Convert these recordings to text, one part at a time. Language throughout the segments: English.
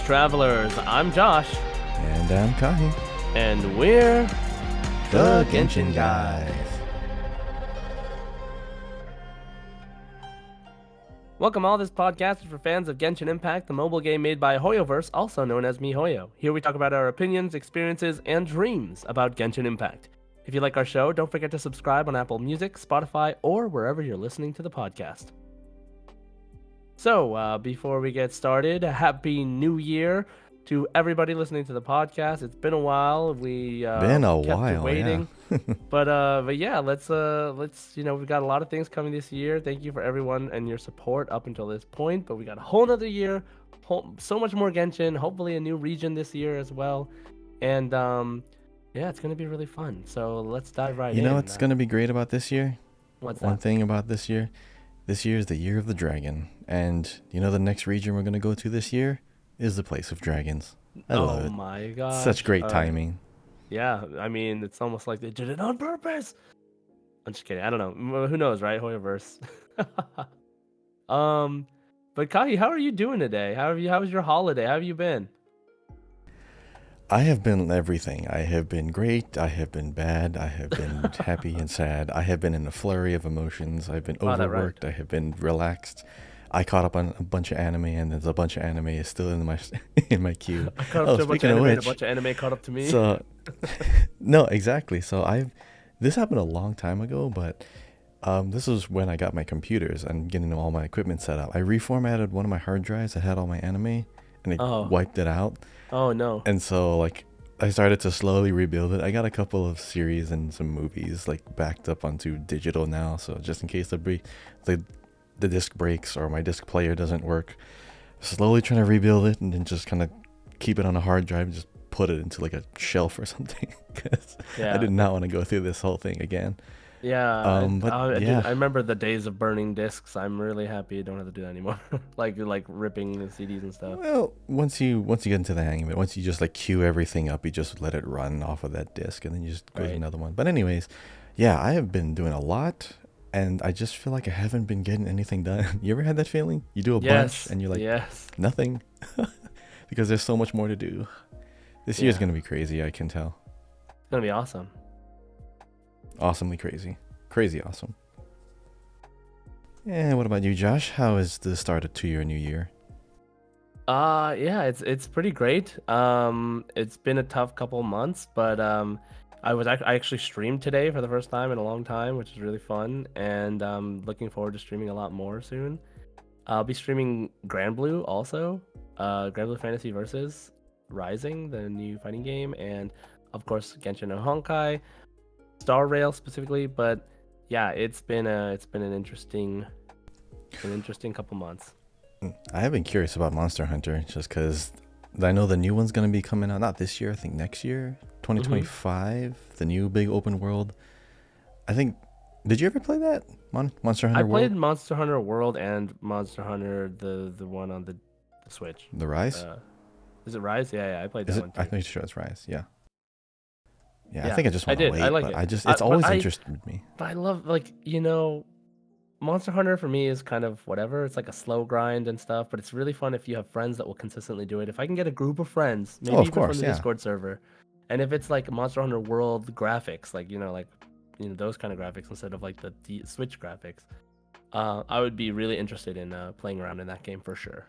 Travelers. I'm Josh. And I'm Kahi. And we're the Genshin Guys. Welcome all. This podcast is for fans of Genshin Impact, the mobile game made by HoYoverse, also known as MiHoYo. Here we talk about our opinions, experiences, and dreams about Genshin Impact. If you like our show, don't forget to subscribe on Apple Music, Spotify, or wherever you're listening to the podcast. So, before we get started, Happy New Year to everybody listening to the podcast. It's been a while. We kept waiting, yeah. but yeah, let's we've got a lot of things coming this year. Thank you for everyone and your support up until this point. But we got a whole nother year, so much more Genshin. Hopefully, a new region this year as well, and yeah, it's gonna be really fun. So let's dive right in. You know what's gonna be great about this year? What's that? One thing about this year. This year is the year of the dragon, and you know the next region we're gonna go to this year is the Place of Dragons. I love it. Oh my god! Such great timing. Yeah, I mean, it's almost like they did it on purpose. I'm just kidding. I don't know. Who knows, right? HoYoverse. But Kahi, how are you doing today? How was your holiday? How have you been? I have been everything. I have been great. I have been bad. I have been happy and sad. I have been in a flurry of emotions. I've been overworked. Right. I have been relaxed. I caught up on a bunch of anime, and there's a bunch of anime is still in my queue. I caught up to a bunch of anime, and a bunch of anime caught up to me. So, no, exactly. So this happened a long time ago, but this was when I got my computers and getting all my equipment set up. I reformatted one of my hard drives that had all my anime, and it wiped it out. Oh no! And so I started to slowly rebuild it. I got a couple of series and some movies backed up onto digital now, so just in case the disc breaks or my disc player doesn't work, slowly trying to rebuild it and then just kind of keep it on a hard drive and just put it into a shelf or something, because I did not want to go through this whole thing again. Yeah, I remember the days of burning discs. I'm really happy I don't have to do that anymore. like ripping the CDs and stuff. Well, once you get into the hang of it, once you just queue everything up, you just let it run off of that disc, and then you just go to another one. But anyways, yeah, I have been doing a lot, and I just feel like I haven't been getting anything done. You ever had that feeling? You do a bunch, and you're like, nothing, because there's so much more to do. This year's gonna be crazy. I can tell. It's gonna be awesome. Awesomely crazy awesome. And what about you, Josh? How is the start to your new year? Yeah, it's pretty great. It's been a tough couple months, but I actually streamed today for the first time in a long time, which is really fun, and I'm looking forward to streaming a lot more soon. I'll be streaming Granblue also, Granblue Fantasy Versus Rising, the new fighting game, and of course Genshin no Honkai, Star Rail specifically. But yeah, it's been an interesting couple months. I have been curious about Monster Hunter just because I know the new one's going to be coming out not this year, I think next year, 2025. The new big open world. I think. Did you ever play that Monster Hunter World? I played Monster Hunter World and Monster Hunter the one on the Switch. The Rise. Is it Rise? Yeah, I played that one too. I think it's Rise. Yeah, I think I just want to wait. I like it. It's always interested me. But I love, Monster Hunter for me is kind of whatever. It's like a slow grind and stuff, but it's really fun if you have friends that will consistently do it. If I can get a group of friends, maybe even from the Discord server, and if it's like Monster Hunter World graphics, those kind of graphics instead of the Switch graphics, I would be really interested in playing around in that game for sure.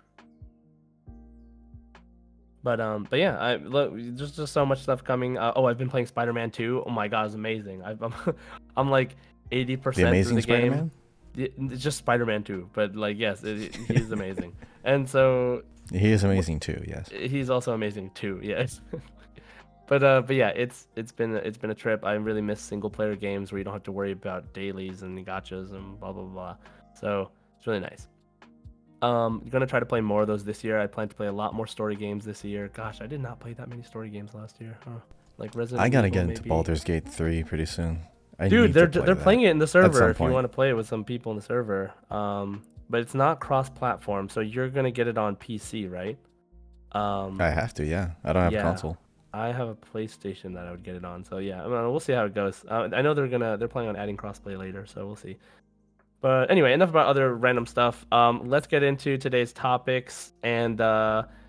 But yeah, there's just so much stuff coming. I've been playing Spider-Man 2. Oh my god, it's amazing. I'm like 80% the Amazing through the game. Spider-Man? It's just Spider-Man 2, but yes, he's amazing. And so he is amazing too. Yes, he's also amazing too. Yes. But yeah, it's been a trip. I really miss single player games where you don't have to worry about dailies and gachas and blah blah blah. So it's really nice. Gonna try to play more of those this year. I plan to play a lot more story games this year. Gosh, I did not play that many story games last year. Like Resident I gotta Evil, get into Baldur's Gate 3 pretty soon. Dude, they're playing it in the server if you want to play it with some people in the server. But it's not cross-platform, so you're gonna get it on PC, right? I have to, yeah. I don't have a console. I have a PlayStation that I would get it on. So yeah, we'll see how it goes. I know they're planning on adding crossplay later, so we'll see. But anyway, enough about other random stuff. Let's get into today's topics and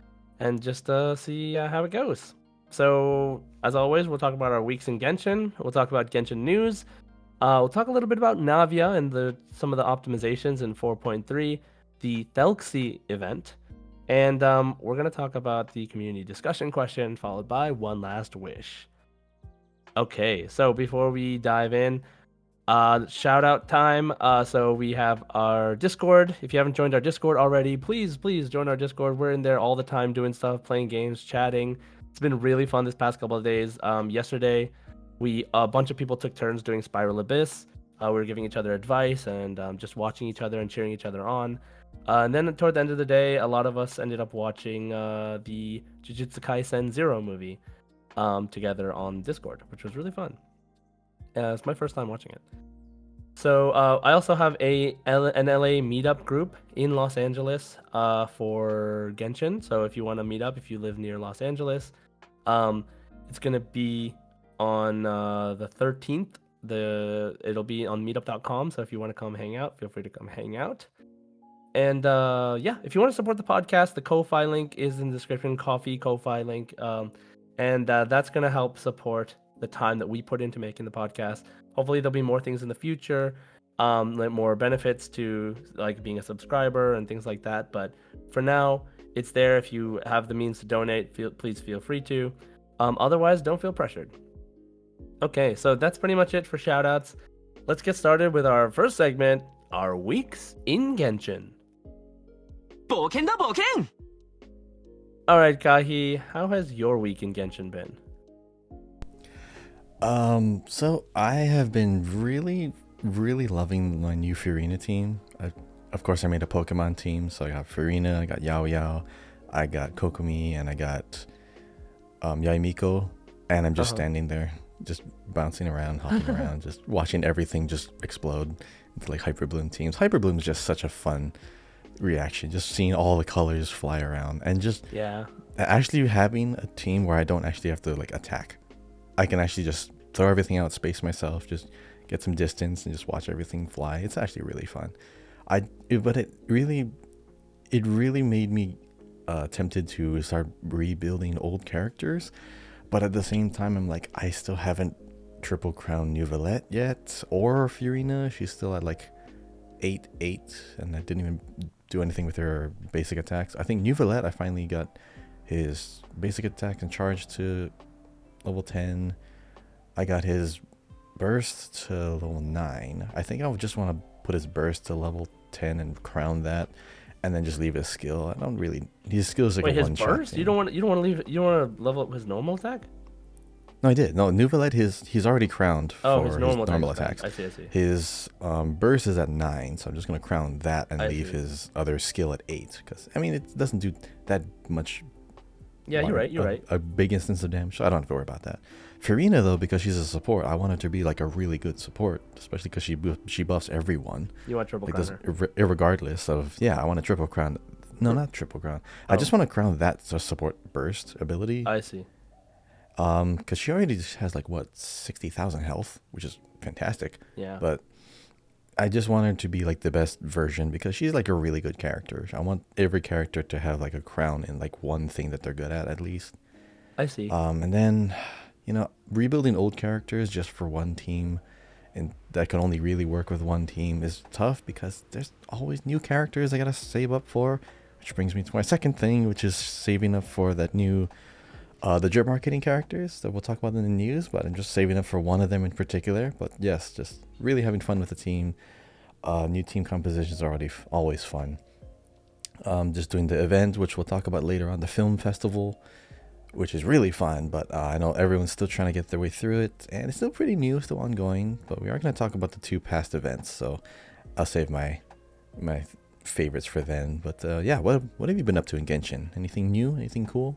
and just see how it goes. So, as always, we'll talk about our weeks in Genshin. We'll talk about Genshin news. We'll talk a little bit about Navia and some of the optimizations in 4.3, the Thelxie event, and we're going to talk about the community discussion question, followed by one last wish. Okay, so before we dive in, shout out time. So we have our Discord. If you haven't joined our Discord already, please join our Discord. We're in there all the time doing stuff, playing games, chatting. It's been really fun this past couple of days. Yesterday, a bunch of people took turns doing Spiral Abyss. We were giving each other advice and just watching each other and cheering each other on. And then toward the end of the day, a lot of us ended up watching the Jujutsu Kaisen Zero movie together on Discord, which was really fun. It's my first time watching it. So I also have an LA meetup group in Los Angeles for Genshin. So if you want to meet up, if you live near Los Angeles, it's gonna be on the 13th. It'll be on meetup.com. So if you want to come hang out, feel free to come hang out. And yeah, if you want to support the podcast, the Ko-Fi link is in the description. Coffee Ko-Fi link, and that's gonna help support the time that we put into making the podcast. Hopefully there'll be more things in the future, like more benefits to like being a subscriber and things like that. But for now, it's there. If you have the means to donate, please feel free to. Otherwise, don't feel pressured. Okay, so that's pretty much it for shoutouts. Let's get started with our first segment, our weeks in Genshin. All right, Kahi, how has your week in Genshin been? So I have been really, really loving my new Furina team. Of course, I made a Pokemon team, so I got Furina, I got Yao Yao, I got Kokomi, and I got Yaimiko, and I'm just standing there, just bouncing around, hopping around, just watching everything just explode into like Hyper Bloom teams. Hyper Bloom is just such a fun reaction, just seeing all the colors fly around, and just actually having a team where I don't actually have to like attack. I can actually just throw everything out, space myself, just get some distance and just watch everything fly. It's actually really fun. But it really made me tempted to start rebuilding old characters. But at the same time, I'm like, I still haven't triple crowned Neuvillette yet, or Furina. She's still at like 8-8, and I didn't even do anything with her basic attacks. I think Neuvillette, I finally got his basic attacks and charge to level 10. I got his burst to level 9. I think I would just want to put his burst to level 10 and crown that, and then just leave his skill. I don't really. His skill is like a one shot. Wait, his burst? You don't want to leave. You don't want to level up his normal attack? No, I did. No, Neuvillette, he's already crowned for his normal attacks. I see. His burst is at 9, so I'm just gonna crown that and leave his other skill at 8. Because I mean, it doesn't do that much. Yeah, you're right. A big instance of damage, so I don't have to worry about that. Furina, though, because she's a support, I want her to be like a really good support, especially because she buffs everyone. You want triple crown her? Irregardless of, I want a triple crown. No, not triple crown. I just want to crown that support burst ability. I see. Because she already has like, 60,000 health, which is fantastic. Yeah. But I just want her to be like the best version because she's like a really good character. I want every character to have like a crown in like one thing that they're good at least. I see. And then, rebuilding old characters just for one team, and that can only really work with one team, is tough because there's always new characters I gotta save up for, which brings me to my second thing, which is saving up for that new, the drip marketing characters that we'll talk about in the news, but I'm just saving up for one of them in particular. But yes, just really having fun with the team. New team compositions are always fun. Just doing the event, which we'll talk about later on, the film festival, which is really fun, but I know everyone's still trying to get their way through it, and it's still pretty new, still ongoing, but we are going to talk about the 2 past events, so I'll save my favorites for then. But what have you been up to in Genshin? Anything new? Anything cool?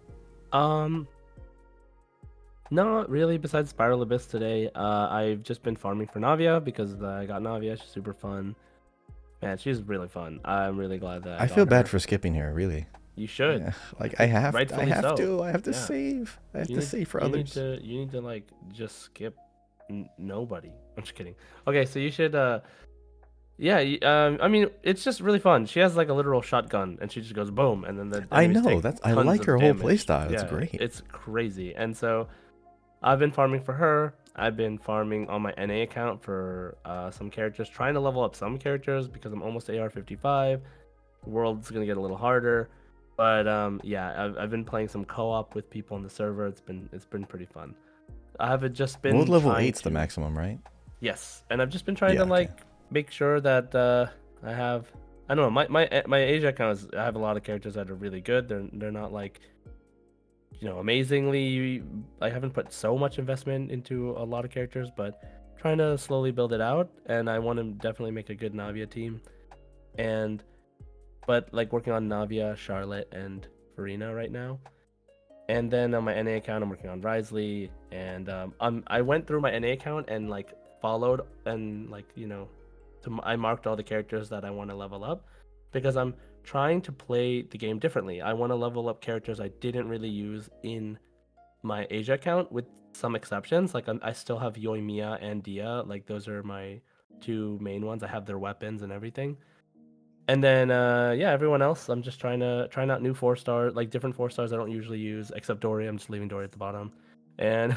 Not really, besides Spiral Abyss today. I've just been farming for Navia because I got Navia. She's super fun. Man, she's really fun. I'm really glad that I feel bad for skipping her, really. You should. Yeah, like I have to yeah. save. I have to save for others. You need to like just skip nobody. I'm just kidding. Okay, so you should Yeah, I mean, it's just really fun. She has like a literal shotgun, and she just goes boom, and then the I enemies know take that's I tons like of her whole damage. playstyle. It's Yeah, great. it's crazy. And so I've been farming for her. I've been farming on my NA account for some characters, trying to level up some characters because I'm almost AR 55. The world's gonna get a little harder, but yeah, I've been playing some co-op with people on the server. It's been pretty fun. I have just World been level trying eight's the to. maximum, right? Yes, and I've just been trying to Yeah. Okay. like make sure that I have. I don't know. My Asia account is. I have a lot of characters that are really good. They're not like amazingly. I haven't put so much investment into a lot of characters, but trying to slowly build it out. And I want to definitely make a good Navia team. And but like working on Navia, Charlotte, and Farina right now. And then on my NA account, I'm working on Risley, and I went through my NA account and like followed and like I marked all the characters that I want to level up because I'm trying to play the game differently. I want to level up characters I didn't really use in my Asia account, with some exceptions. Like I still have Yoimiya and Dia. Like those are my two main ones. I have their weapons and everything. And then yeah, everyone else, I'm just trying out new 4 star, like different 4 stars I don't usually use, except Dory. I'm just leaving Dory at the bottom. And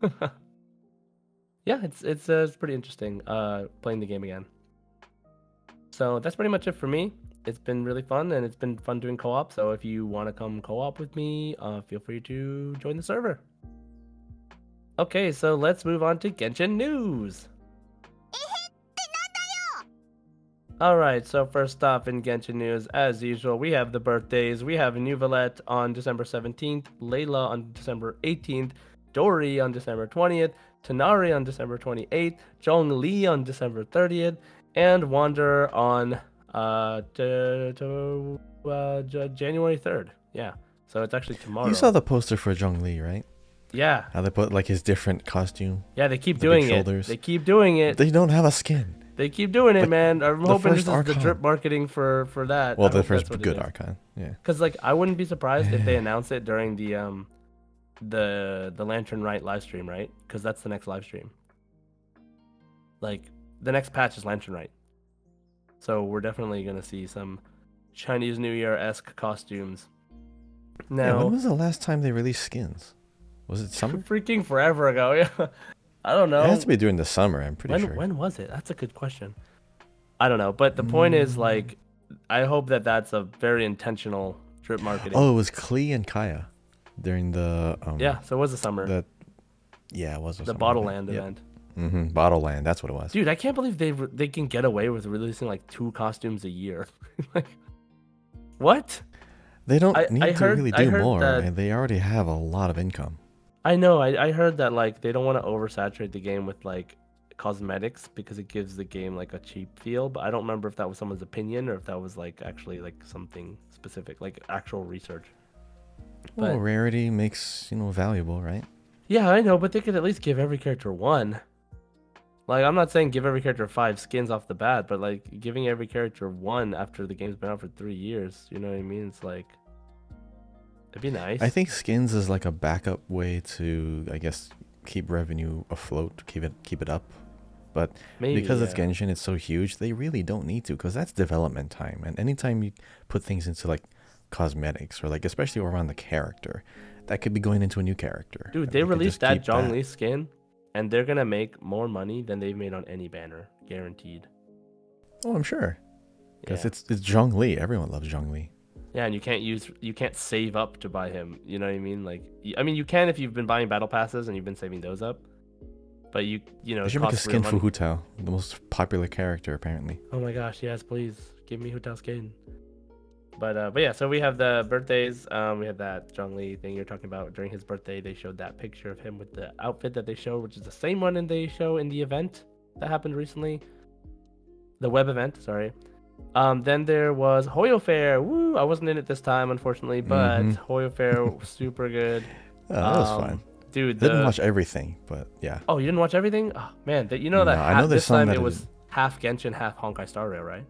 yeah, it's pretty interesting playing the game again. So that's pretty much it for me. It's been really fun, and it's been fun doing co-op. So if you want to come co-op with me, feel free to join the server. Okay, so let's move on to Genshin news. Alright, so first off in Genshin news, as usual, we have the birthdays. We have Nuvalette on December 17th, Layla on December 18th, Dory on December 20th, Tanari on December 28th, Zhongli on December 30th, and Wander on January 3rd. Yeah, so it's actually tomorrow. You saw the poster for Zhongli, right? Yeah. How they put like his different costume. Yeah, they keep the doing big it. shoulders. They keep doing it. They don't have a skin. They keep doing it, Like, man. I'm the hoping this first is the Archon. drip marketing for that. Well, I the hope first that's what it good is. Archon. Yeah. Because like I wouldn't be surprised if they announce it during the Lantern Rite live stream, right? Because that's the next live stream. Like the next patch is Lantern Rite, so we're definitely gonna see some Chinese New Year-esque costumes. Yeah, Now, when was the last time they released skins? Was it summer? freaking forever ago. Yeah, I don't know. It has to be during the summer. I'm pretty sure. When was it? That's a good question. I don't know, but the point is like, I hope that that's a very intentional drip marketing. Oh, it was Klee and Kaya during the Yeah, so it was the summer. Yeah, it was The Bottle Land event. Mm-hmm. Bottle Land, that's what it was. Dude, I can't believe they can get away with releasing like 2 costumes a year. Like, what? They don't I need to heard- really I do heard more, that- and they already have a lot of income. I know. I heard that like they don't want to oversaturate the game with like cosmetics because it gives the game like a cheap feel. But I don't remember if that was someone's opinion or if that was like actually like something specific, like actual research. Well, But- rarity makes valuable, right? Yeah, I know, but they could at least give every character 1. Like, I'm not saying give every character 5 skins off the bat, but like giving every character 1 after the game's been out for 3 years, you know what I mean? It's like, it'd be nice. I think skins is like a backup way to, I guess, keep revenue afloat, keep it up. But Maybe, because it's yeah. Genshin, it's so huge, they really don't need to, because that's development time. And anytime you put things into like cosmetics or like especially around the character, that could be going into a new character. Dude, And they you could released just that keep Zhongli skin, and they're gonna make more money than they've made on any banner, guaranteed. Oh, I'm sure. Because Yeah. it's Zhongli. Everyone loves Zhongli. Yeah, and you can't save up to buy him. You know what I mean? Like, I mean, you can if you've been buying battle passes and you've been saving those up. But you know, They it should make a costs real skin for money. Hu Tao, the most popular character apparently. Oh my gosh, yes, please give me Hu Tao skin. But yeah, so we have the birthdays. We have that Zhongli thing you're talking about. During his birthday, they showed that picture of him with the outfit that they showed, which is the same one and they show in the event that happened recently. The web event, sorry. Then there was Hoyo Fair. Woo! I wasn't in it this time, unfortunately, but Hoyo Fair was super good. Oh, that was fun. Dude, Didn't watch everything, but yeah. Oh, you didn't watch everything? Oh, man, you know that No, I know there's this some time that it I was didn't. half Genshin, half Honkai Star Rail, right?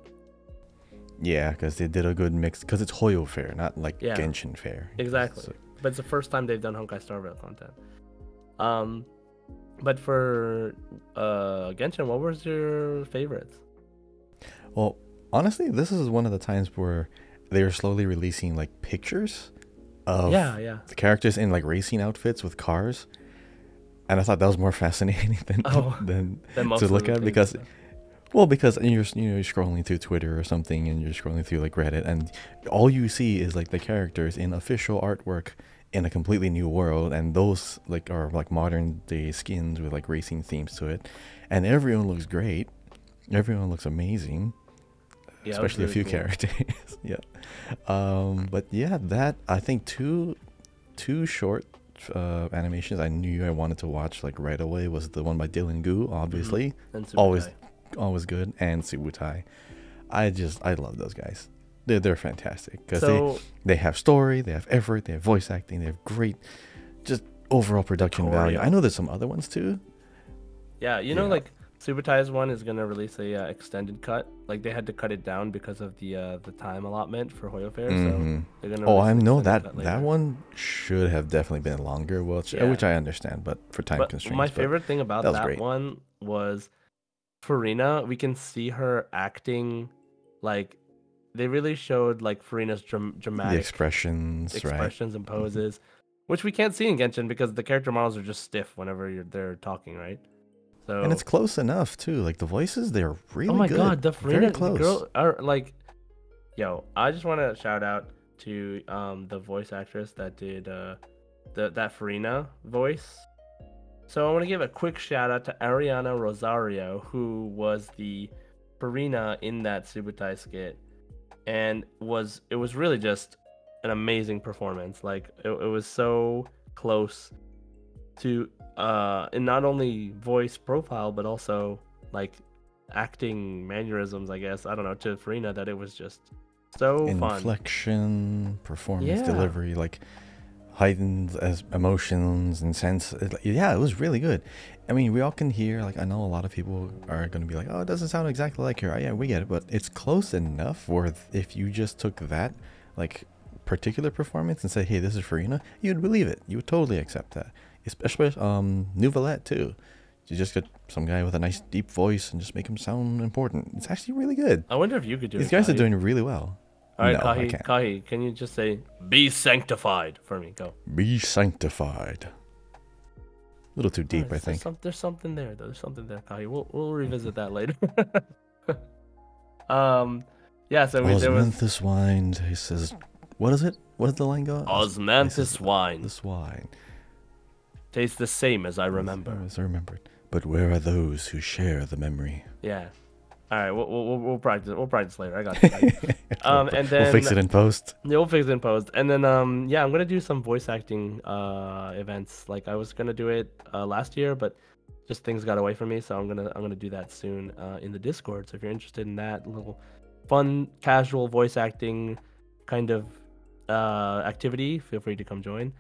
Yeah, because they did a good mix. Because it's Hoyo Fair, not like Yeah. Genshin Fair. Exactly. So- But it's the first time they've done Honkai Star Rail content. But for Genshin, what was your favorites? Well, honestly, this is one of the times where they are slowly releasing like pictures of Yeah, yeah. the characters in like racing outfits with cars, and I thought that was more fascinating than Oh, than then to most of look the at things. because well, because you're scrolling through Twitter or something, and you're scrolling through like Reddit, and all you see is like the characters in official artwork in a completely new world, and those like are like modern day skins with like racing themes to it, and everyone looks great, everyone looks amazing, Yeah, it was especially a really few cool. characters. Yeah. But yeah, that I think two short animations I knew I wanted to watch like right away was the one by Dylan Gu, Hmm. obviously, And always Subutai. always good, and Subutai. I love those guys. They're fantastic because So they have story, they have effort, they have voice acting, they have great just overall the production value. I choreo. know there's some other ones too. Yeah, Yeah. like Subutai's one is gonna release a extended cut. Like they had to cut it down because of the time allotment for Hoyo Fair, so Mm-hmm. they're gonna Oh, release I an know extended that cut that later. one should have definitely been longer, Yeah. which I understand, but for time But my constraints. But favorite thing that about was that great. one was Farina. We can see her acting like they really showed like Farina's The dramatic expressions, right? expressions and poses, which we can't see in Genshin because the character models are just stiff whenever they're talking, right? And it's So, close enough too. Like the voices, they're oh really my good. god, the Very Farina the close. girl are like, yo, I just want to shout out to the voice actress that did that Farina voice. So I want to give a quick shout out to Ariana Rosario, who was the Farina in that Subutai skit, and it was really just an amazing performance. Like it was so close to in not only voice profile but also like acting mannerisms, I guess. I don't know, to Farina, that it was just so fun. Inflection, performance, Yeah. delivery, like heightened as emotions and sense. Yeah, it was really good. I mean, we all can hear. Like, I know a lot of people are going to be like, "Oh, it doesn't sound exactly like her." Yeah, we get it, but it's close enough. Where if you just took that, like, particular performance and said, "Hey, this is Farina," you'd believe it. You would totally accept that. Especially New Valette too. You just get some guy with a nice deep voice and just make him sound important. It's actually really good. I wonder if you could do These it, guys are Kahi. doing really well. All right, No, I Kahi, can't. Kahi, can you just say "be sanctified" for me? Go. Be sanctified. A little too All right, deep, I think. there's something there though. There's something there, Kahi. We'll revisit that later. um, yeah. So there was Osmanthus wine. He says, "What is it? What does the line go? He says, osmanthus wine. this wine. Tastes the same as I Same remember. as I remembered. But where are those who share the memory?" Yeah. All right. We'll practice. We'll practice later. I got you. Kahi. And We'll fix then it in post. yeah, we'll fix it in post. And then yeah, I'm gonna do some voice acting events. Like I was gonna do it last year, but just things got away from me. So I'm gonna do that soon in the Discord. So if you're interested in that little fun, casual voice acting kind of activity, feel free to come join.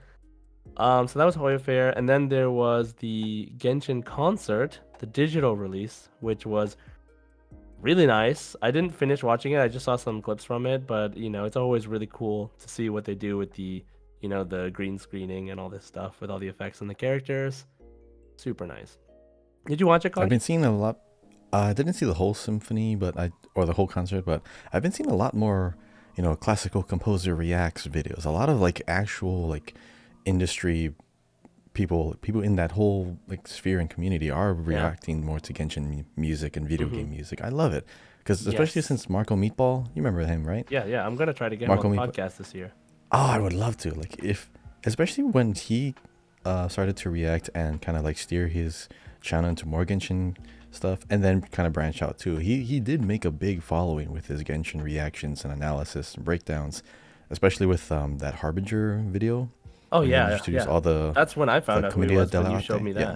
So that was Hoya Fair, and then there was the Genshin concert, the digital release, which was really nice. I didn't finish watching it. I just saw some clips from it, but it's always really cool to see what they do with the green screening and all this stuff with all the effects and the characters. Super nice. Did you watch it, I've Kai? been seeing a lot. I didn't see the whole symphony, or the whole concert, but I've been seeing a lot more, classical composer reacts videos. A lot of like actual like industry people in that whole like sphere and community are Yeah. reacting more to Genshin music and video Mm-hmm. game music. I love it because especially Yes. since Marco Meatball, you remember him, right? Yeah, yeah. I'm gonna try to get him on Marco the Meatball. podcast this year. Oh, I would love to. Like if, especially when he started to react and kind of like steer his channel into more Genshin stuff, and then kind of branch out too. He did make a big following with his Genshin reactions and analysis and breakdowns, especially with that Harbinger video Oh when he yeah, introduced yeah. all the That's when I found out who he Commedia was when you showed dell'arte. me Yeah. that.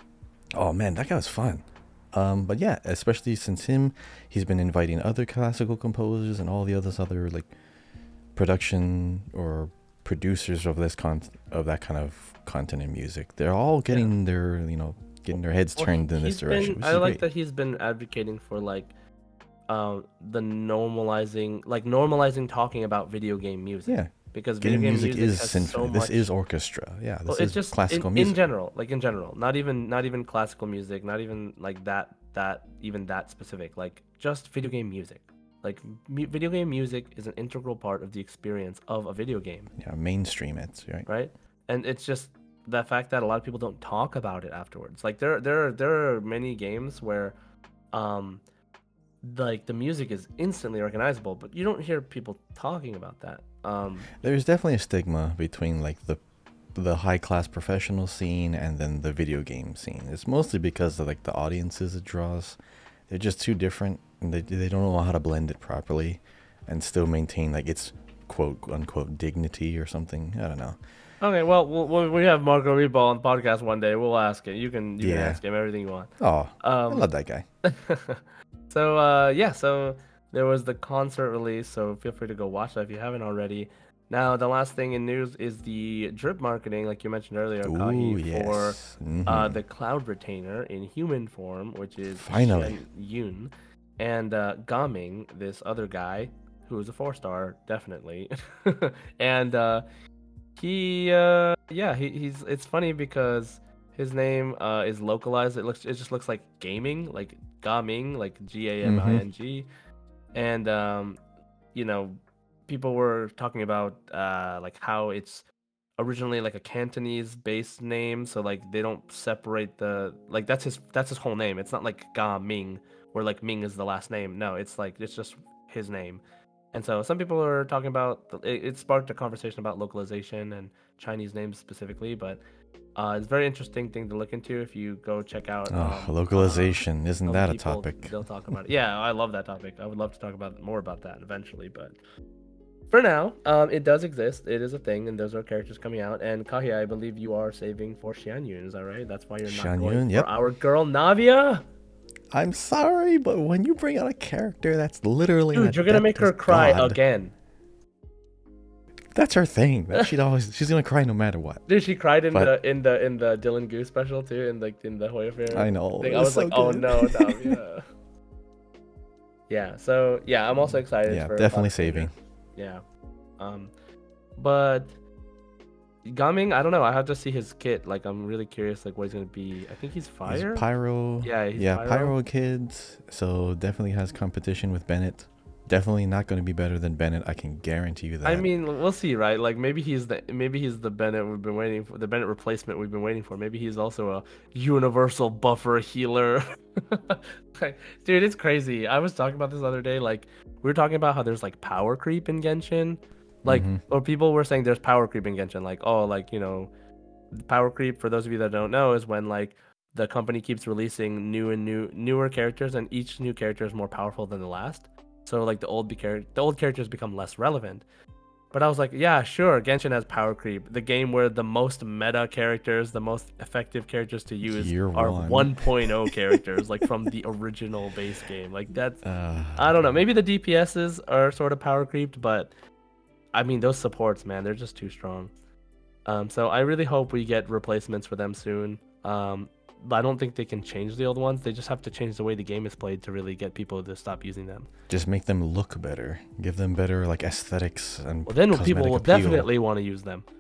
Oh man, that guy was fun. But yeah, especially since he's been inviting other classical composers and all the others other like production or producers of of that kind of content and music. They're all Yeah. getting getting their heads Well, turned in this he's direction, been. which I is like great. that he's been advocating for the normalizing talking about video game music, Yeah, because video game game music music is has so symphony. This much. is orchestra. Yeah, Well, this it's is just classical in music. general, like in general, not even classical music, not even like that that specific. Like just video game music. Like video game music is an integral part of the experience of a video game, Yeah, mainstream it, right? right? And it's just the fact that a lot of people don't talk about it afterwards. Like there are many games where um like the music is instantly recognizable, but you don't hear people talking about that. There's definitely a stigma between like the high class professional scene and then the video game scene. It's mostly because of like the audiences it draws. They're just too different, and they don't know how to blend it properly, and still maintain like its quote unquote dignity or something. I don't know. Okay, well, we have Marco Rebo on the podcast one day. We'll ask it. You can Yeah. ask him everything you want. Oh, I Um, love that guy. so yeah, so there was the concert release, so feel free to go watch that if you haven't already. Now, the last thing in news is the drip marketing, like you mentioned earlier, Ooh, Kahi, for yes. Hmm. the Cloud Retainer in human form, which is Finally. Shen Yun, and Gaming, this other guy who is a 4-star, definitely, and he's it's funny because his name is localized. It just looks like gaming, like Gaming, like Hmm. Gaming, and you know, people were talking about like how it's originally like a Cantonese based name, so like they don't separate the like that's his whole name. It's not like Ga Ming, where like Ming is the last name. No, it's like it's just his name. And so some people are talking about it sparked a conversation about localization and Chinese names specifically, but it's a very interesting thing to look into if you go check out Oh, localization. Isn't other that a people, topic? they'll talk about it. Yeah, I love that topic. I would love to talk about more about that eventually, but for now, it does exist. It is a thing, and those are characters coming out. And Kahia, I believe you are saving for Xianyun, is that right? That's why you're not Shan going Yun, for yep. our girl Navia? I'm sorry, but when you bring out a character that's literally Dude, you're gonna make her as cry God, again. that's her thing. That she's gonna cry no matter what. Dude, she cried in But the Dylan Goose special too, in the Hoya Fair I know thing. it I was was like, so oh good. no, Navia. Yeah, so yeah, I'm also excited Yeah, for definitely Cloud Trainer. saving. Yeah. But Gaming, I don't know. I have to see his kit. Like, I'm really curious, like, what he's gonna be. I think he's He's fire. Pyro. Yeah, he's Yeah, Pyro. Pyro Kids. So definitely has competition with Bennett. Definitely not going to be better than Bennett. I can guarantee you that. I mean, we'll see, right? Like, maybe he's the Bennett we've been waiting for, the Bennett replacement we've been waiting for. Maybe he's also a universal buffer healer. Like, dude, it's crazy. I was talking about this the other day. Like, we were talking about how there's like power creep in Genshin. Like, Hmm. or people were saying there's power creep in Genshin. Like, oh, like, power creep, for those of you that don't know, is when like the company keeps releasing newer characters, and each new character is more powerful than the last. So like the old characters become less relevant. But I was like, yeah, sure, Genshin has power creep. The game where the most meta characters, the most effective characters to use Year are one. 1.0 characters, like from the original base game. Like that's, Uh, I don't know. Maybe the DPSs are sort of power creeped, but I mean those supports, man, they're just too strong. So I really hope we get replacements for them soon. But I don't think they can change the old ones. They just have to change the way the game is played to really get people to stop using them. just make them look better. Give them better like aesthetics and Well, then people cosmetic will appeal. definitely want to use them.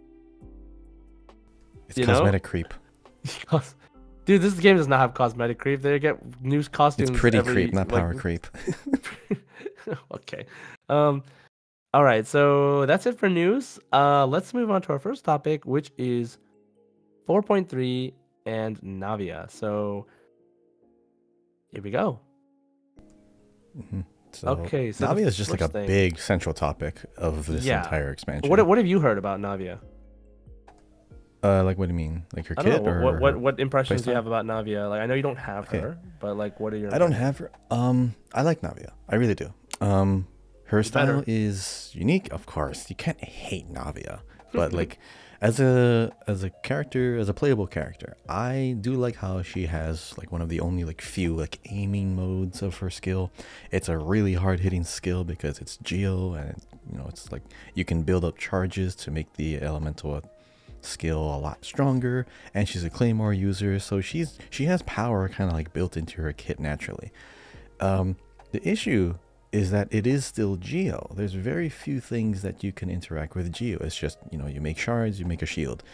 It's You know? cosmetic creep. Dude, this game does not have cosmetic creep. They get new costumes. It's pretty every, creep, not like, power creep. Okay. All right. So that's it for news. Let's move on to our first topic, which is 4.3 and Navia. So here we go. Hmm. So Okay, so the Navi is just like a first thing- big central topic of this Yeah. entire expansion. What have you heard about Navia? Like what do you mean? Like her I don't kit know. or What impressions do you playstyle? have about Navia? Like, I know you don't have Okay. her, but like, what are your? I don't have her. I like Navia. I really do. Her style better. is unique, of course. You can't hate Navia, but like as a character, as a playable character, I do like how she has like one of the only like few like aiming modes of her skill. It's a really hard hitting skill because it's Geo, and it's like you can build up charges to make the elemental skill a lot stronger, and she's a claymore user, so she has power kind of like built into her kit naturally. The issue is that it is still Geo. There's very few things that you can interact with Geo. It's just you make shards, you make a shield.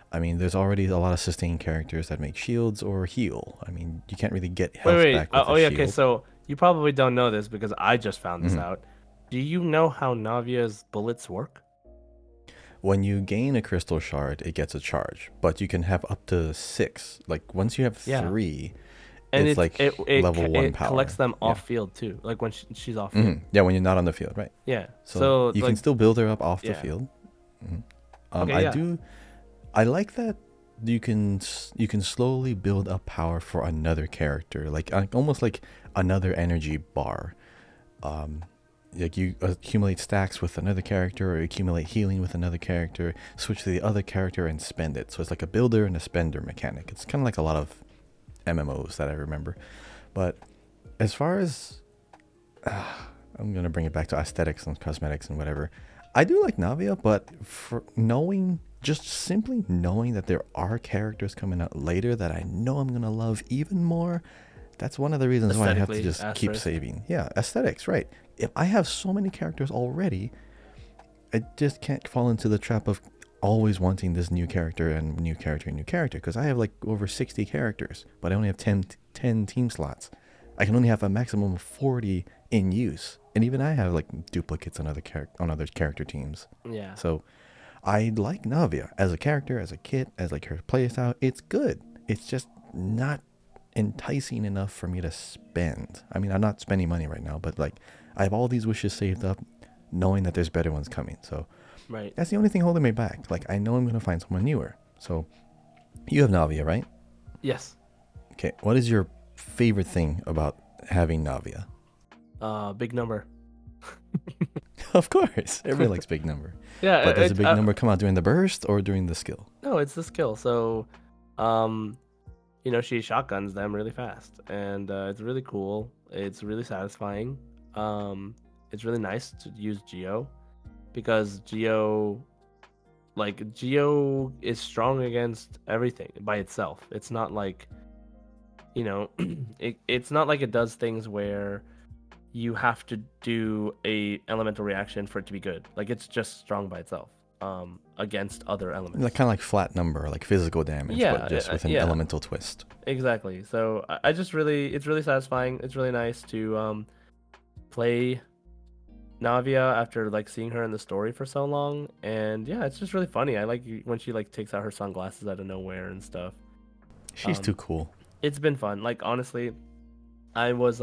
I mean, there's already a lot of sustained characters that make shields or heal. I mean, you can't really get Wait, health wait. back with a Oh yeah. Okay. shield. So you probably don't know this because I just found this Mhm. out. Do you know how Navia's bullets work? When you gain a crystal shard, it gets a charge, but you can have up to 6. Like once you have Yeah. 3, And it's like level 1 it collects power. them Yeah. off field too, like when she's off field. Yeah, when you're not on the field, right? Yeah. So So you can like still build her up off the yeah. field. Mhm. Okay. Yeah. I like that you can slowly build up power for another character, like almost like another energy bar. Um, like you accumulate stacks with another character, or accumulate healing with another character, switch to the other character and spend it. So it's like a builder and a spender mechanic. It's kind of like a lot of MMOs that I remember. But as far as I'm gonna bring it back to aesthetics and cosmetics and whatever. I do like Navia, but for just simply knowing that there are characters coming out later that I know I'm gonna love even more, that's one of the reasons why I have to Aesthetically, just keep asterisk. saving. Yeah, aesthetics, right. If I have so many characters already, I just can't fall into the trap of always wanting this new character and new character and new character because I have like over 60 characters, but I only have 10 team slots. I can only have a maximum of 40 in use, and even I have like duplicates on other character teams. Yeah. So I like Navia as a character, as a kit, as like her playstyle. It's good. It's just not enticing enough for me to spend. I mean, I'm not spending money right now, but like I have all these wishes saved up, knowing that there's better ones coming. So Right. that's the only thing holding me back. Like I know I'm gonna find someone newer. So you have Navia, right? Yes. Okay. What is your favorite thing about having Navia? Big number. Of course, everybody likes big number. Yeah. But does the big number come out during the burst or during the skill? No, it's the skill. So, she shotguns them really fast, and it's really cool. It's really satisfying. It's really nice to use Geo because Geo is strong against everything by itself. It's not like, it's not like it does things where you have to do a elemental reaction for it to be good. Like it's just strong by itself against other elements. Like kind of like flat number, like physical damage, Yeah, but just with an yeah. elemental twist. Exactly. So I just really, it's really satisfying. It's really nice to play Navia after like seeing her in the story for so long, and yeah, it's just really funny. I like when she like takes out her sunglasses out of nowhere and stuff. She's too cool. It's been fun. Like honestly, I was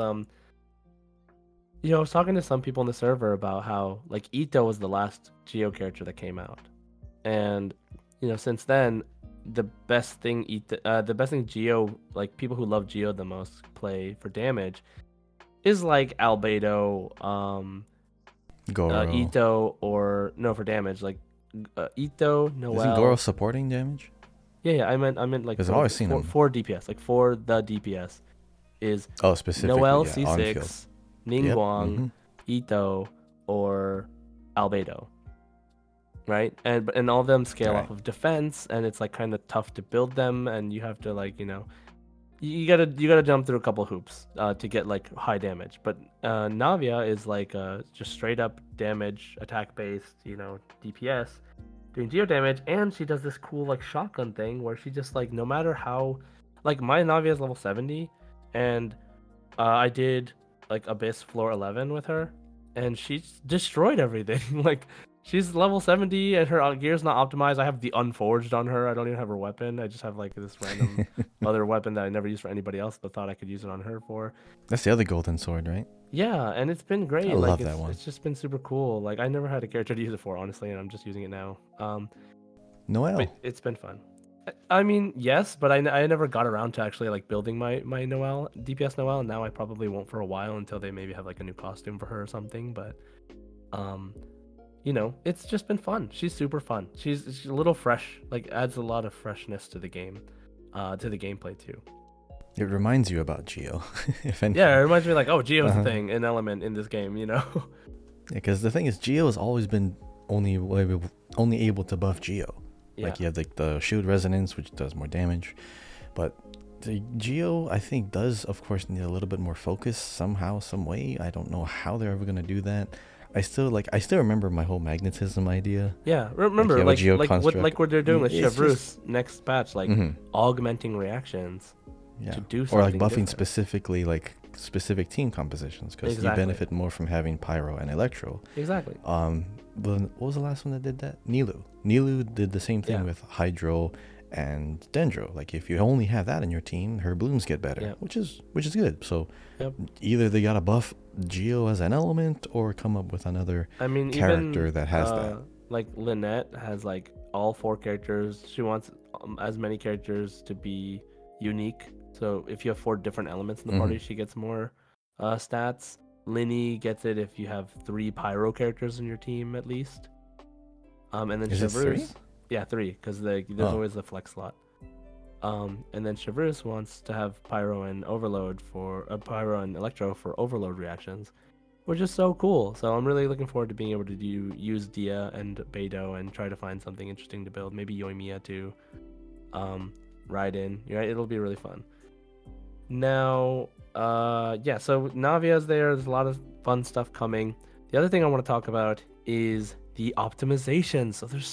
I was talking to some people in the server about how like Ito was the last Geo character that came out, and since then, the best thing Geo, like people who love Geo the most play for damage, is like Albedo, Goro. Ito, or no for damage like Ito, Noel. Isn't Goro supporting damage? Yeah, I meant like Because I've always seen him. for DPS, like for the DPS is Specifically, Noel yeah, on field. C6, Ningguang, Mhm. Ito, or Albedo, right? And all of them scale Right. off of defense, and it's like kind of tough to build them, and you have to like you gotta jump through a couple hoops to get like high damage. But Navia is like just straight up damage, attack based, DPS, doing geo damage, and she does this cool like shotgun thing where she just like no matter how, like my Navia is level 70, and I did like Abyss floor 11 with her, and she destroyed everything. Like she's level 70 and her gear's not optimized. I have the Unforged on her. I don't even have her weapon. I just have like this random other weapon that I never used for anybody else, but thought I could use it on her for. That's the other golden sword, right? Yeah, and it's been great. I like love it's, that one. it's just been super cool. Like I never had a character to use it for, honestly, and I'm just using it now. Noel. But it's been fun. I mean, yes, but I never got around to actually like building my Noelle, DPS Noelle, and now I probably won't for a while until they maybe have like a new costume for her or something. But, it's just been fun. She's super fun. She's a little fresh, like adds a lot of freshness to the game, to the gameplay too. It reminds you about Geo, if anything. Yeah, it reminds me like, oh, Geo's Uh-huh. a thing, an element in this game, Yeah, because the thing is, Geo has always been only able to buff Geo. Yeah. Like you have like the shield resonance, which does more damage, but the Geo I think does of course need a little bit more focus somehow, some way. I don't know how they're ever gonna do that. I still remember my whole magnetism idea. Yeah, Like you remember, have a geo construct. like what they're doing with It's just Chevreuse next patch, like hmm augmenting reactions yeah, to do or like something buffing different. specifically like specific team compositions because you Exactly, benefit more from having Pyro and Electro. exactly. But what was the last one that did that? Nilu. Nilu did the same thing Yeah, with Hydro and Dendro. Like if you only have that in your team, her blooms get better, yeah, which is good. So yep. either they gotta buff Geo as an element or come up with another I mean, even character that has that. like Lynette has like all four characters. She wants as many characters to be unique. So if you have four different elements in the hmm party, she gets more stats. Linny gets it if you have three Pyro characters in your team at least. And then Is it three? Chevreuse, yeah, three, because there's Oh, always the flex slot. And then Chevreuse wants to have Pyro and Overload for Pyro and Electro for Overload reactions, which is so cool. So I'm really looking forward to being able to use Dia and Beidou and try to find something interesting to build. Maybe Yoimiya to ride in. Right, it'll be really fun. Now, yeah. So Navia's there. There's a lot of fun stuff coming. The other thing I want to talk about is the optimization. So there's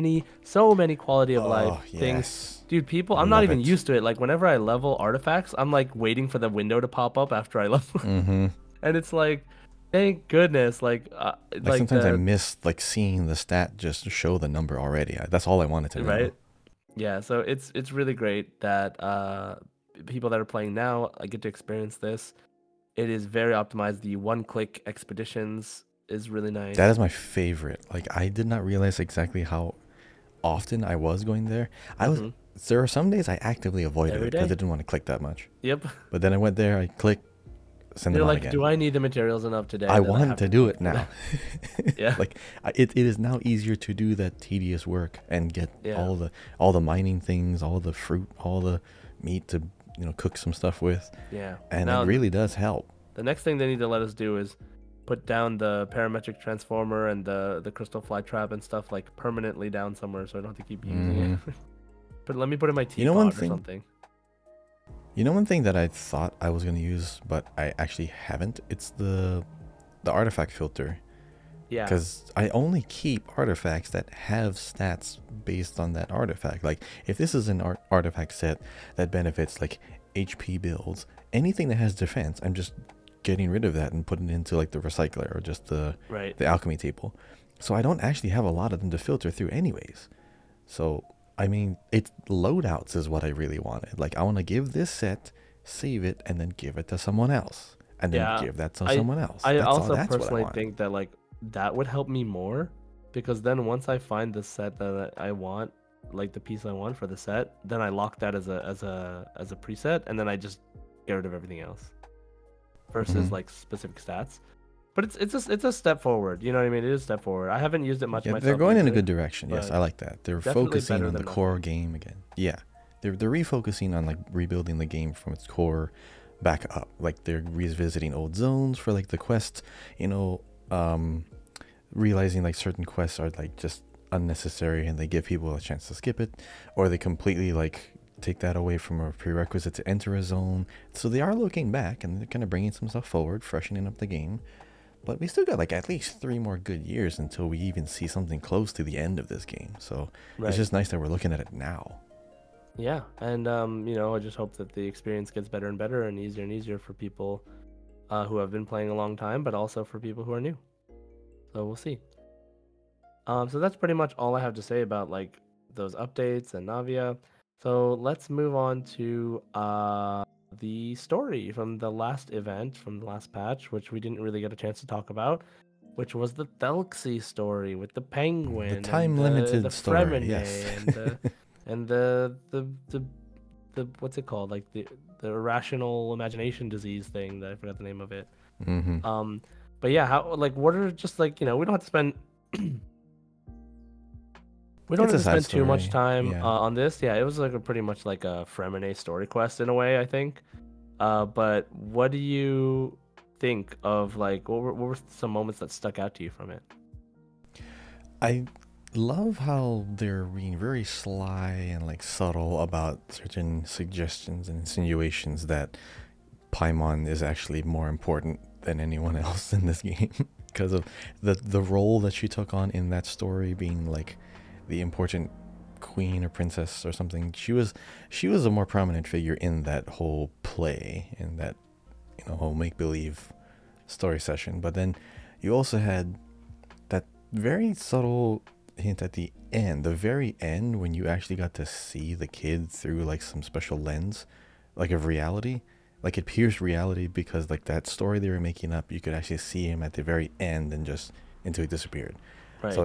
so many quality of life oh things. yes, Dude, people, I'm not love even it. used to it. Like whenever I level artifacts, I'm like waiting for the window to pop up after I level, Mm-hmm. and it's like, thank goodness, Like like sometimes I the miss like seeing the stat just show the number already. That's all I wanted to know. right, yeah. So it's really great that people that are playing now get to experience this. It is very optimized. The one-click expeditions is really That is nice. my favorite. Like I did not realize exactly how often I was going there. I was Mm-hmm. There are some days I actively avoided Every it because I day. didn't want to click that much. Yep. But then I went there, I clicked, send them You're out like, again. do I need the materials enough today I that I want have to to do click it for now. that? Yeah. Like it is now easier to do that tedious work and get Yeah. all the mining things, all the fruit, all the meat to cook some stuff with, Yeah. and it Now, really does help. the next thing they need to let us do is put down the parametric transformer and the crystal fly trap and stuff like permanently down somewhere so I don't have to keep using it. hmm But let me put it in my You know one teapot or thing. something. You know one thing that I thought I was gonna use, but I actually haven't. It's the artifact filter. Yeah. Because I only keep artifacts that have stats based on that artifact. Like, if this is an artifact set that benefits like HP builds, anything that has defense, I'm just getting rid of that and putting it into like the recycler or just Right. the alchemy table. So I don't actually have a lot of them to filter through, anyways. So I mean, it's loadouts is what I really wanted. Like, I want to give this set, save it, and then give it to someone else, and then Yeah. give that to I someone else. I That's all. also That's what I personally wanted. think that like that would help me more because then once I find the set that I want, like the piece I want for the set, then I lock that as a preset and then I just get rid of everything else hmm versus like specific stats. But it's a step forward. You know what I mean? It is a step forward. I haven't used it much Yeah, they're myself going in a either, good direction. Yes, but I like that. They're definitely focusing better on the than core nothing. game again. Yeah, they're refocusing on like rebuilding the game from its core back up. Like they're revisiting old zones for like the quests. You know, um, realizing like certain quests are like just unnecessary and they give people a chance to skip it, or they completely like take that away from a prerequisite to enter a zone. So they are looking back and they're kind of bringing some stuff forward, freshening up the game. But we still got like at least 3 more good years until we even see something close to the end of this game. So it's Right. just nice that we're looking at it now. Yeah, and I just hope that the experience gets better and easier for people who have been playing a long time, but also for people who are new. So we'll see. So that's pretty much all I have to say about like those updates and Navia. So let's move on to the story from the last event, from the last patch, which we didn't really get a chance to talk about, which was the Thelxie story with the The penguin and time the limited story, Fremine yes. and the what's it called, like the irrational imagination disease thing that I forgot the name of it. hmm Um, but yeah, how like what are just like we don't have to spend we don't It's have a to sad spend too much story. time Yeah. on this. Yeah, it was like a pretty much like a Fremine story quest in a way, I think. But what do you think of like what were some moments that stuck out to you from it? I love how they're being very sly and like subtle about certain suggestions and insinuations that Paimon is actually more important than anyone else in this game. because of the role that she took on in that story, being like the important queen or princess or something. She was a more prominent figure in that whole play, in that whole make believe story session. But then you also had that very subtle hint at the very end, when you actually got to see the kid through like some special lens, like of reality, like it pierced reality, because like that story they were making up, you could actually see him at the very end and just until he disappeared. Right. So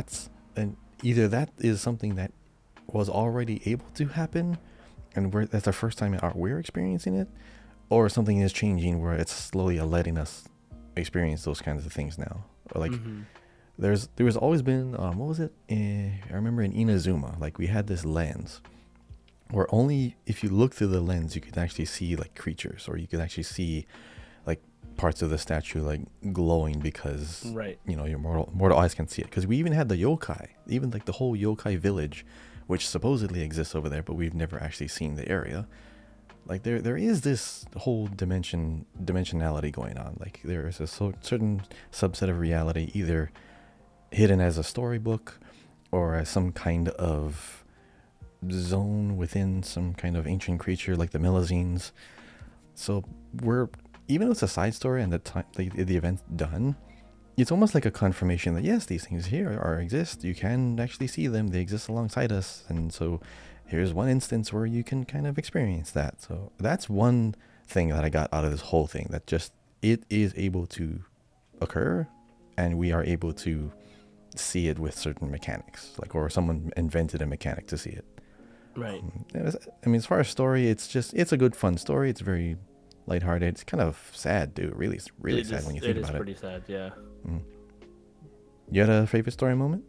either that is something that was already able to happen, and that's the first time we're experiencing it, or something is changing where it's slowly letting us experience those kinds of things now. Or like Mm-hmm. there was always been what was it? I remember in Inazuma, like we had this lens where only if you look through the lens you could actually see like creatures, or you could actually see like parts of the statue like glowing, because Right. your mortal eyes can see it. Because we even had the yokai, even like the whole yokai village, which supposedly exists over there, but we've never actually seen the area. Like there is this whole dimensionality going on. Like there is a certain subset of reality either hidden as a storybook or as some kind of zone within some kind of ancient creature like the Milazines. So we're, even though it's a side story and the event's done, it's almost like a confirmation that yes, these things here exist. You can actually see them. They exist alongside us. And so here's one instance where you can kind of experience that. So that's one thing that I got out of this whole thing, that just it is able to occur, and we are able to see it with certain mechanics, like, or someone invented a mechanic to see it. Right. I mean, as far as story, it's a good fun story. It's very lighthearted. It's kind of sad, dude. Really sad when you think about it. It is pretty sad, yeah. Mm. You had a favorite story moment?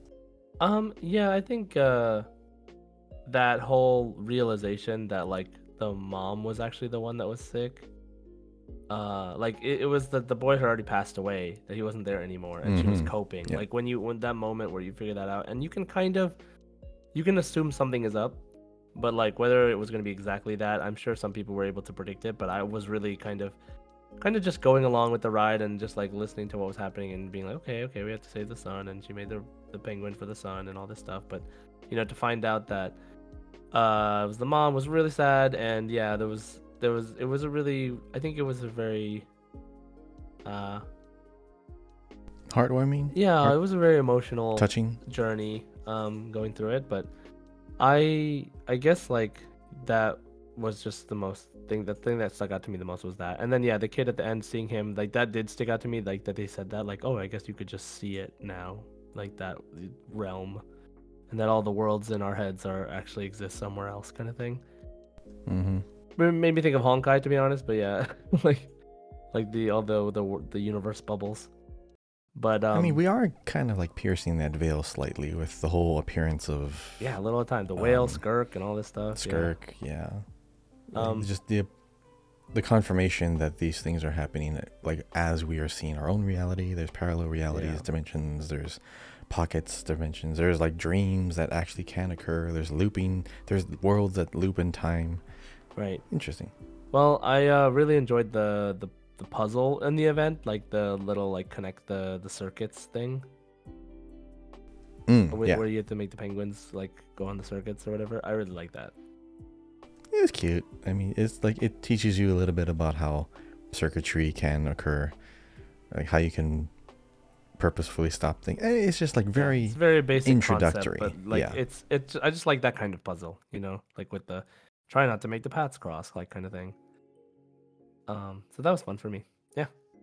Yeah, I think that whole realization that like the mom was actually the one that was sick. Like it was that the boy had already passed away, that he wasn't there anymore, and she was coping. Yeah. Like when that moment where you figure that out, and you can assume something is up, but like whether it was going to be exactly that, I'm sure some people were able to predict it, but I was really kind of just going along with the ride and just like listening to what was happening and being like, okay, we have to save the sun, and she made the penguin for the sun and all this stuff. But to find out that it was the mom was really sad. And yeah, it was a really, I think it was a very heartwarming. it was a very emotional, touching journey going through it. But I guess like that was just the thing that stuck out to me the most was that. And then yeah, the kid at the end, seeing him, like that did stick out to me, like that they said that, like, oh, I guess you could just see it now, like that realm, and that all the worlds in our heads are actually exist somewhere else, kind of thing. Made me think of Honkai, to be honest, but yeah, like the universe bubbles. But I mean, we are kind of like piercing that veil slightly with the whole appearance of yeah, a little at a time, the whale, Skirk, and all this stuff. Skirk, yeah. Just the confirmation that these things are happening, like as we are seeing our own reality. There's parallel realities, dimensions. There's pockets, dimensions. There's like dreams that actually can occur. There's looping. There's worlds that loop in time. Right. Interesting. Well, I really enjoyed the puzzle in the event, like the little like connect the circuits thing. Where you have to make the penguins like go on the circuits or whatever. I really like that. It was cute. I mean, it's like it teaches you a little bit about how circuitry can occur, like how you can purposefully stop things. It's just like it's very basic introductory, concept, but like it's I just like that kind of puzzle, like with the try not to make the paths cross, like kind of thing. So that was fun for me. Yeah.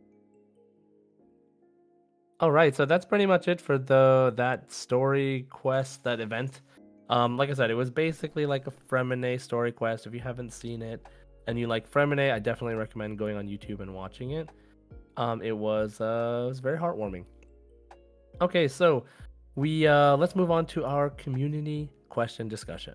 All right, so that's pretty much it for that story quest, that event. Like I said, it was basically like a Freminet story quest. If you haven't seen it and you like Freminet, I definitely recommend going on YouTube and watching it. It was very heartwarming. Okay, so we let's move on to our community question discussion.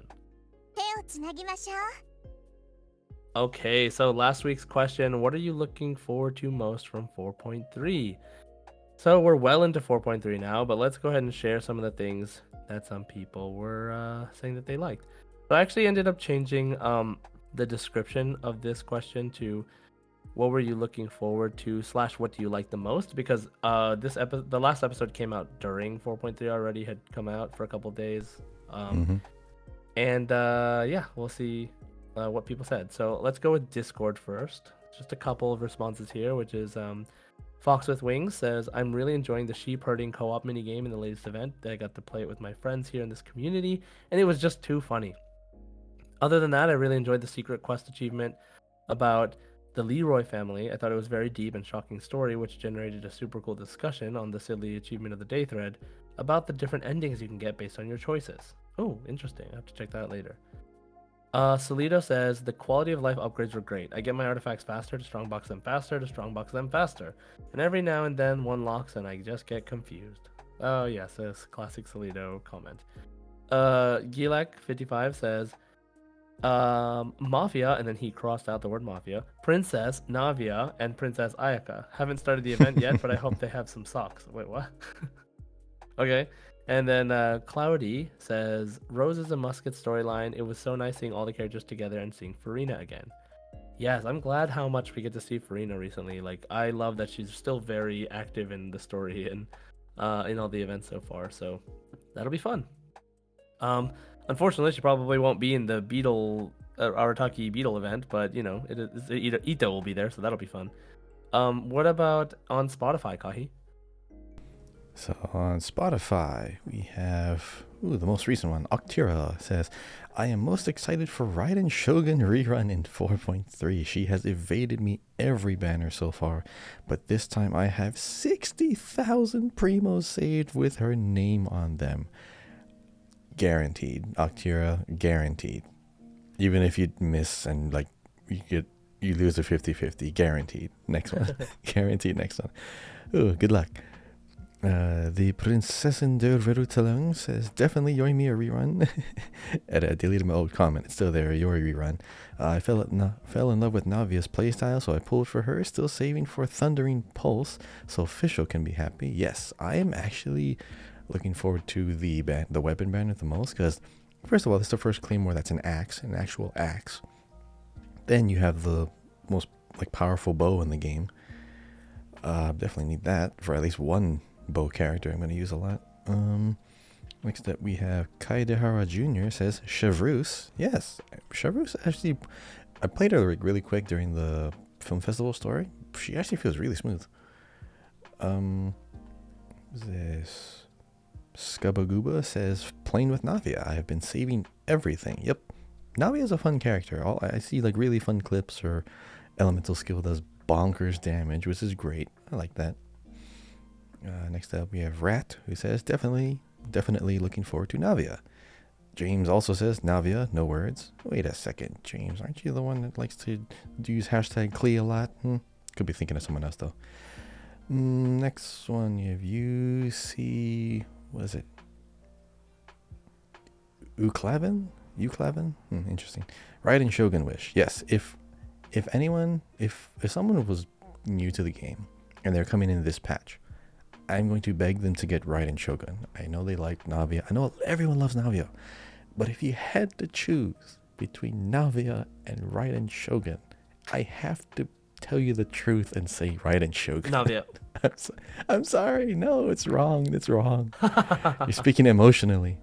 Okay, so last week's question, what are you looking forward to most from 4.3? So we're well into 4.3 now, but let's go ahead and share some of the things that some people were saying that they liked. So I actually ended up changing the description of this question to what were you looking forward to slash what do you like the most? Because the last episode came out during 4.3 already had come out for a couple days. Um, Mm-hmm. and yeah, we'll see what people said. So let's go with Discord first. Just a couple of responses here, which is Fox with Wings says, I'm really enjoying the sheep herding co-op mini game in the latest event. I got to play it with my friends here in this community, and it was just too funny. Other than that, I really enjoyed the secret quest achievement about the Leroy family. I thought it was very deep and shocking story, which generated a super cool discussion on the silly achievement of the day thread about the different endings you can get based on your choices. Oh, interesting. I have to check that later. Salido says the quality of life upgrades were great. I get my artifacts faster to strongbox them faster to strongbox them faster, and every now and then one locks and I just get confused. Oh yes, this classic Salido comment. Gilak55 says Mafia, and then he crossed out the word Mafia, Princess Navia, and Princess Ayaka. Haven't started the event yet, but I hope they have some socks. Wait, what? Okay. And then Cloudy says, Rose is a Musket storyline. It was so nice seeing all the characters together and seeing Farina again. Yes, I'm glad how much we get to see Farina recently. Like, I love that she's still very active in the story and in all the events so far. So that'll be fun. Unfortunately, she probably won't be in the Beetle, Arataki Beetle event, but you know, Ito will be there, so that'll be fun. What about on Spotify, Kahi? So on Spotify, we have the most recent one. Octira says, I am most excited for Raiden Shogun rerun in 4.3. She has evaded me every banner so far, but this time I have 60,000 primos saved with her name on them. Guaranteed, Octira, guaranteed. Even if you miss and like you lose a 50-50, guaranteed. Next one. Guaranteed next one. Oh, good luck. The Prinzessin der Verurteilung says, definitely Yoimiya rerun. And I deleted my old comment. It's still there, Yori rerun. I fell in love with Navia's playstyle, so I pulled for her. Still saving for Thundering Pulse, so Official can be happy. Yes, I am actually looking forward to the weapon banner the most, because first of all, this is the first Claymore that's an actual axe. Then you have the most like powerful bow in the game. Definitely need that for at least one bow character I'm going to use a lot. Next up we have Kaidehara Jr. says Chevreuse. Yes, Chevreuse actually, I played her really quick during the film festival story. She actually feels really smooth. This Scubagooba says playing with Navia. I have been saving everything. Yep, Navia is a fun character. I see like really fun clips. Her elemental skill does bonkers damage, which is great. I like that. Next up we have Rat, who says definitely looking forward to Navia. James also says Navia, no words. Wait a second, James, aren't you the one that likes to use hashtag Klee a lot? Could be thinking of someone else though. Next one you have UC, what is it? Uclavin? Interesting. Raiden Shogun Wish. Yes, if someone was new to the game and they're coming in this patch, I'm going to beg them to get Raiden Shogun. I know they like Navia. I know everyone loves Navia. But if you had to choose between Navia and Raiden Shogun, I have to tell you the truth and say Raiden Shogun. Navia. I'm sorry. No, it's wrong. It's wrong. You're speaking emotionally.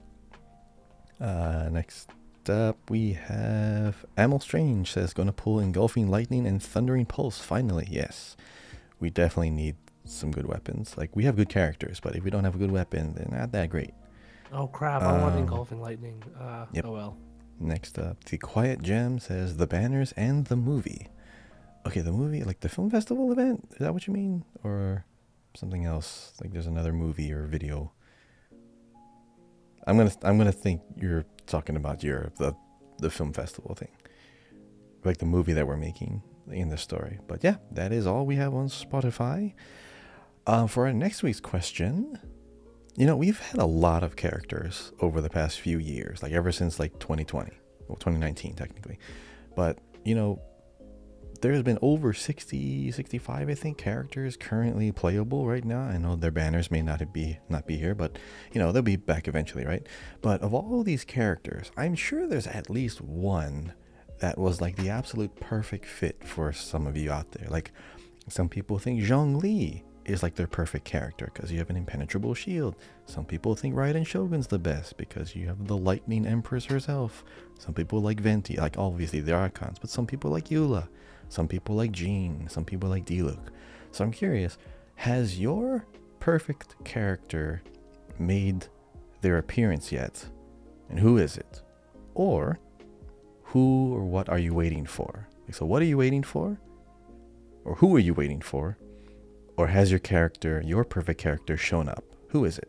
Next up, we have Amel Strange says, gonna pull Engulfing Lightning and Thundering Pulse. Finally, yes. We definitely need some good weapons. Like, we have good characters, but if we don't have a good weapon, they're not that great. Oh crap, I want Engulfing Lightning. Yep. Oh well. Next up, The Quiet Gem says, the banners and the movie. Okay, the movie, like the film festival event? Is that what you mean? Or something else? Like there's another movie or video? I'm gonna think you're talking about the film festival thing. Like the movie that we're making in the story. But yeah, that is all we have on Spotify. For our next week's question, we've had a lot of characters over the past few years, like ever since like 2020, well 2019 technically. But there's been over 60, 65, I think, characters currently playable right now. I know their banners may not be here, but they'll be back eventually, right? But of all these characters, I'm sure there's at least one that was like the absolute perfect fit for some of you out there. Like, some people think Zhongli is like their perfect character because you have an impenetrable shield. Some people think Raiden Shogun's the best because you have the Lightning Empress herself. Some people like Venti, like obviously the Archons, but some people like Eula. Some people like Jean. Some people like Diluc. So I'm curious, has your perfect character made their appearance yet? And who is it? Or who or what are you waiting for? So what are you waiting for? Or who are you waiting for? Or has your character, your perfect character, shown up? Who is it?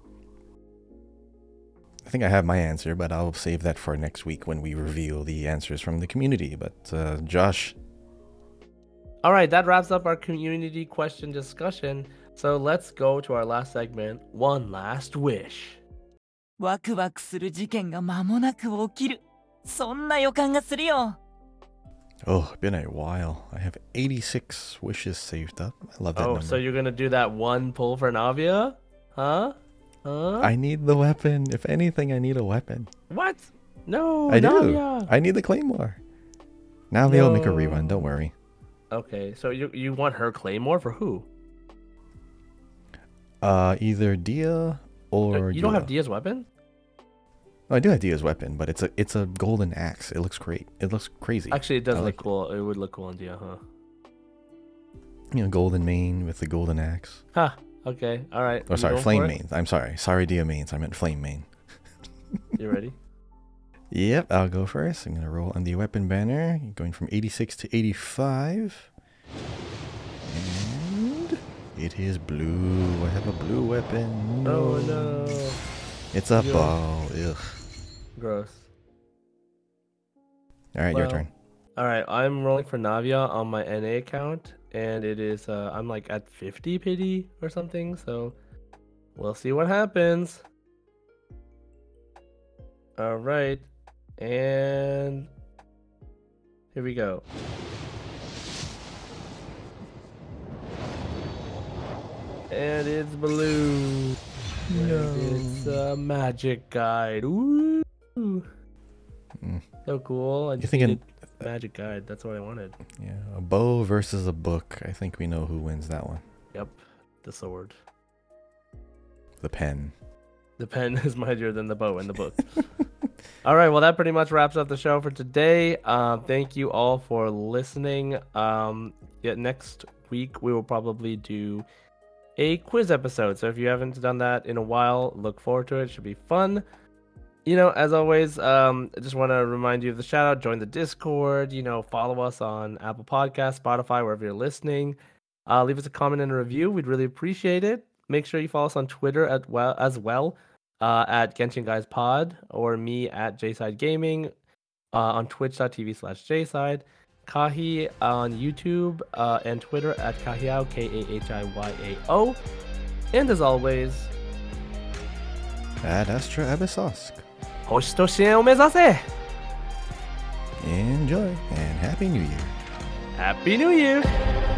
I think I have my answer, but I'll save that for next week when we reveal the answers from the community. But Josh? All right, that wraps up our community question discussion. So let's go to our last segment, One Last Wish. ワクワクする事件が間もなく起きる。そんな予感がするよ。 Oh, been a while. I have 86 wishes saved up. I love that number. So you're going to do that one pull for Navia? Huh? I need the weapon. If anything, I need a weapon. What? No, I Navia. do. I need the Claymore. Navia will make a rerun. Don't worry. Okay, so you want her Claymore for who? Either Dia or You don't Eula. have Dia's weapon? Oh, I do have Dia's weapon, but it's a golden axe. It looks great. It looks crazy. Actually, it does I look like cool. It would look cool on Dia, huh? You know, golden mane with the golden axe. Huh. Okay. All right. Oh, sorry, flame mane. I'm sorry. Sorry, Dia mains. I meant flame mane. You ready? Yep, I'll go first. I'm going to roll on the weapon banner. Going from 86 to 85. And it is blue. I have a blue weapon. No. Oh, no. It's a Yeah. ball. Ugh. Gross. All right, your turn. All right. I'm rolling for Navia on my NA account. And it is, I'm like at 50 pity or something. So we'll see what happens. All right. And here we go. And it's blue. No. And it's a magic guide. Ooh. So cool. I just thinking- needed magic guide. That's what I wanted. Yeah, a bow versus a book. I think we know who wins that one. Yep. The sword. The pen. The pen is mightier than the bow in the book. All right. Well, that pretty much wraps up the show for today. Thank you all for listening. Next week we will probably do a quiz episode. So if you haven't done that in a while, look forward to it. It should be fun. You know, as always, I just want to remind you of the shout out. Join the Discord. You know, follow us on Apple Podcasts, Spotify, wherever you're listening. Leave us a comment and a review. We'd really appreciate it. Make sure you follow us on Twitter as well at Genshin Guys Pod, or me at JSide Gaming, on twitch.tv/JSide, Kahi on YouTube and Twitter at Kahiao, KAHIYAO. And as always, Ad Astra Abyssosque. 星と支援を目指せ Enjoy and Happy New Year. Happy New Year!